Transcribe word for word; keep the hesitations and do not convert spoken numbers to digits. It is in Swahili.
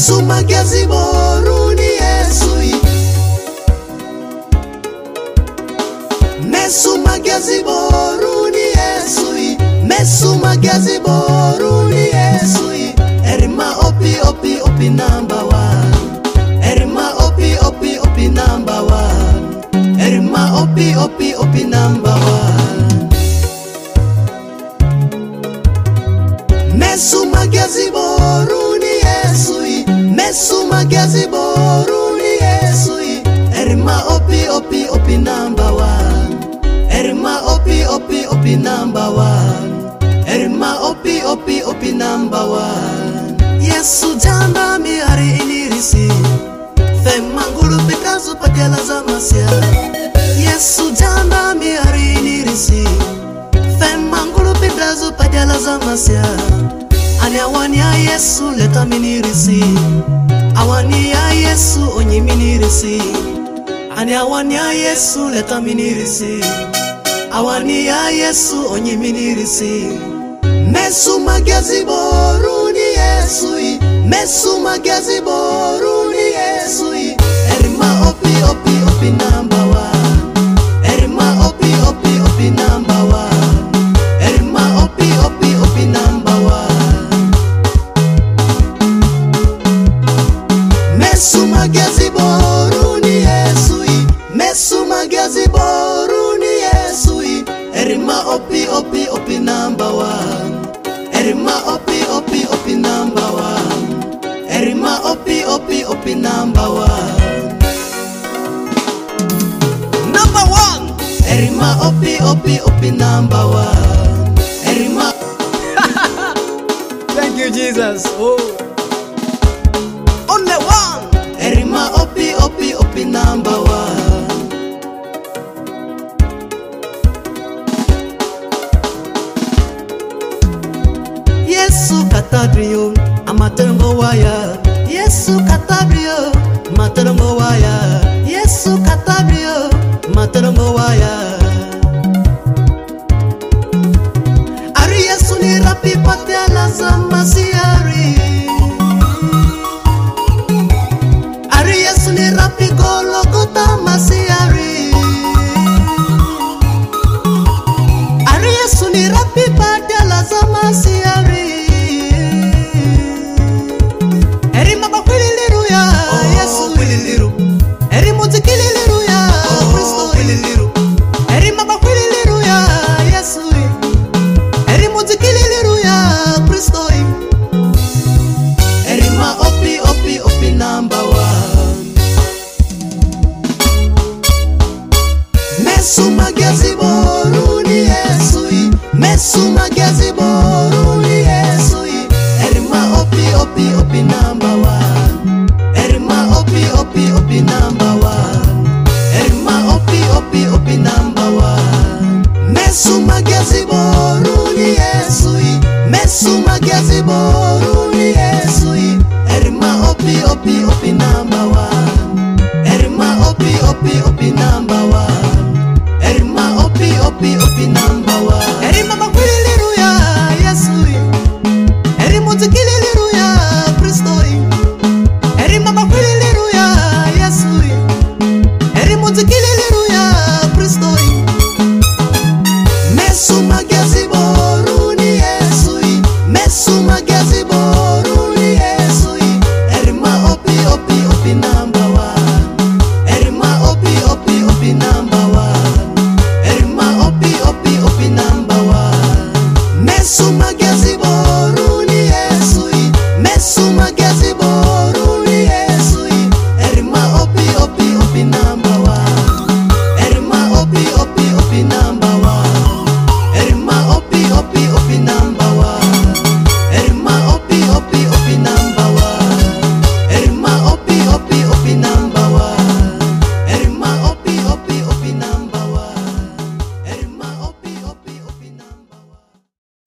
Mesu magezi boruni Yesu. Mesu magezi boruni Yesu. Mesu magezi boruni Yesu. Erima opi opi opi number one. Erima opi opi opi number one. Erima opi opi opi number one. Mesu magezi boruni Yesu. Mesu magezi boruni Yesu. Erima opi opi opi number one. Erima opi opi opi number one. Erima opi opi opi number one. Yesu jamba mi hari inirisi. Femangulu pikazu pajala zamasya. Yesu jamba mi hari inirisi. Femangulu pikazu pajala zamasya. Ani awani ya Yesu leta minirisi. Awani ya Yesu onyi minirisi. Ani awani ya Yesu leta minirisi. Awani ya Yesu onyi minirisi. Mesu magezi boruni Yesu. Mesu magezi boruni Yesu. Erima opi opi opi number one. Erima opi opi opi number one. Erima opi opi opi number one. Mesu magezi boruni Yesu. Mesu magezi boruni Yesu. Erima opi opi opi number one. Erima opi opi opi number one. Erima opi opi opi number one. Number one. Erima opi opi opi number one. Erima. Thank you, Jesus. Oh. Only one. Erima opi opi opi number one. Yesu katabrio amaterongo waya. Yesu katabrio materongo waya. Yesu katabrio materongo waya. Ari Yesu ni rapi pate ala zamasiari. Ari Yesu ni rapi gologota masiari. Ari Yesu ni rapi pate ala zamasiari. Mesu magezi boruni Yesu. Mesu magezi boruni Yesu. Erima opi opi opi number one. Erima opi opi opi number one. Erima opi opi opi number one. Mesu magezi boruni Yesu. Mesu magezi boruni Yesu. Erima opi opi opi number one. Erima opi opi opi number one. Erima opi opi opi number one.